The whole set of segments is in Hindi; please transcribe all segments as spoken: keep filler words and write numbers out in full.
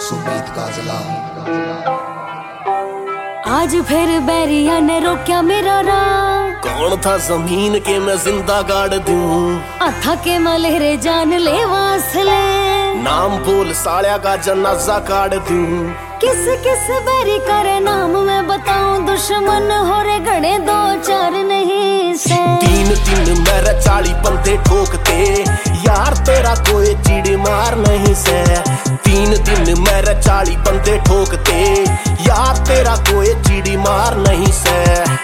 सुमीत काजला। आज फिर बैरिया ने रोक्या मेरा राह। कौन था जमीन के मैं जिंदा गाड़ दूं, अथा के मलेरे जान ले वासले। नाम बोल सालिया का जनाजा काट दूं। किस किस बैरी करे नाम मैं बताऊं, दुश्मन हो रे घड़े दो चार नहीं से। तीन तीन मेरे चाली बंदे ठोकते, यार तेरा कोई चिड़ी मार नहीं से। तीन तीन मेरे चाली बंदे ठोकते, यार तेरा कोई चिड़ी मार नहीं से।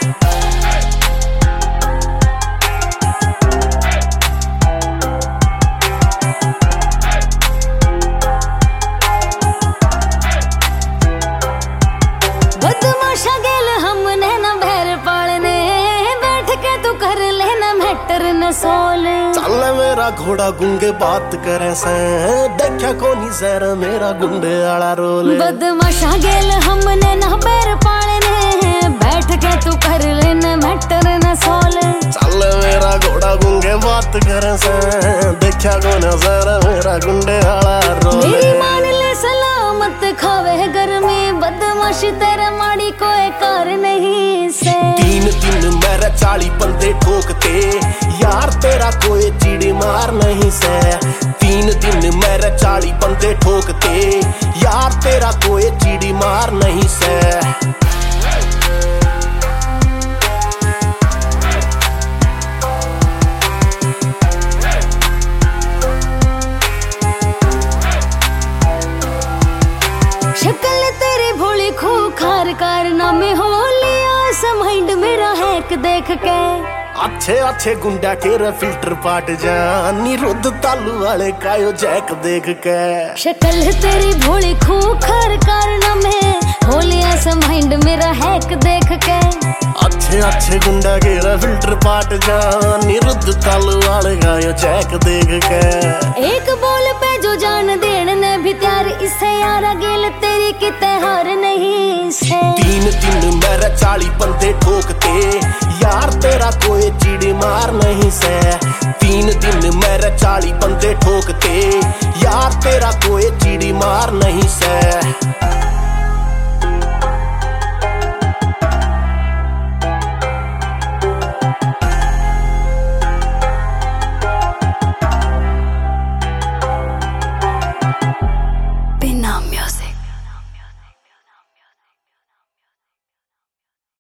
बदमाशा गेल हमने न भैर पालने, बैठ के तू कर लेना मैटर न सोल। चल मेरा घोड़ा गुंगे बात करे से, देखा कोनी सर मेरा गुंडे आला रोल। बदमाशा गेल हमने न भैर पालने, बैठ के तू कर लेना मैटर न सोल। चल मेरा घोड़ा गुंगे बात करे से, देखा कोनी सर मेरा गुंडे आला रोल। मेरी मान ले सलामत खावे गर्मी, बदमाशी तेरे माड़ी कोई कार नहीं से। तीन तीन मेरे चाली बंदे ठोकते, यार तेरा कोई चिड़ी मार नहीं से। तीन तीन मेरे चाली बंदे ठोकते, यार तेरा कोई चिड़ी मार नहीं से। शक्ल तेरी भोली खूखार कारनामे हो लिया समाइंड मेरा हैक देख के। अच्छे अच्छे गुंडा के रे फिल्टर पाट जा, निरुद्ध तालू वाले कायो जैक देख के। शक्ल तेरी भोली खूखार कारनामे हो लिया समाइंड मेरा हैक देख के। अच्छे अच्छे गुंडा के रे फिल्टर पाट जा, निरुद्ध तालू वाले कायो जैक देख के। एक बोल पे जो जान देने ने भी त्यार, इसे यारा गेल तेरी किते हार नहीं से। तीन तीन मेरे चाली बंदे ठोकते, यार तेरा कोई चिड़ी मार नहीं से। तीन तीन मेरे चाली बंदे ठोकते, यार तेरा कोई चिड़ी मार नहीं से।